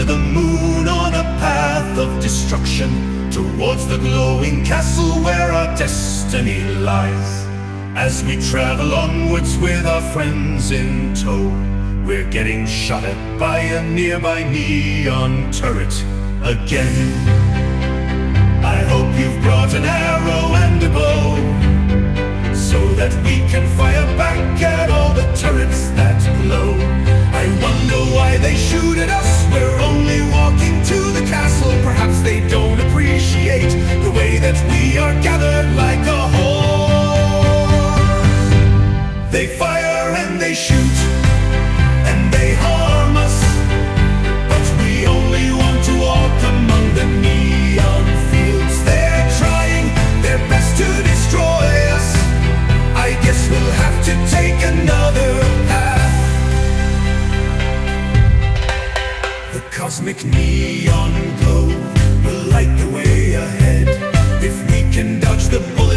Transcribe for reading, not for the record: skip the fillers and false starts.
the moon on a path of destruction, towards the glowing castle where our destiny lies. As we travel onwards with our friends in tow, we're getting shot at by a nearby neon turret again. I hope you've brought an arrow and a bow, so that we can fire back at all the turrets that glow. I wonder why they shoot at us, we're only walking to the castle. Perhaps they don't appreciate the way that we are gathered like a horde. They fire and they shoot and they harm us, but we only want to walk among the neon fields. They're trying their best to destroy us. I guess we'll have to take another path. The cosmic neon glow will light the way ahead. If we can dodge the bullets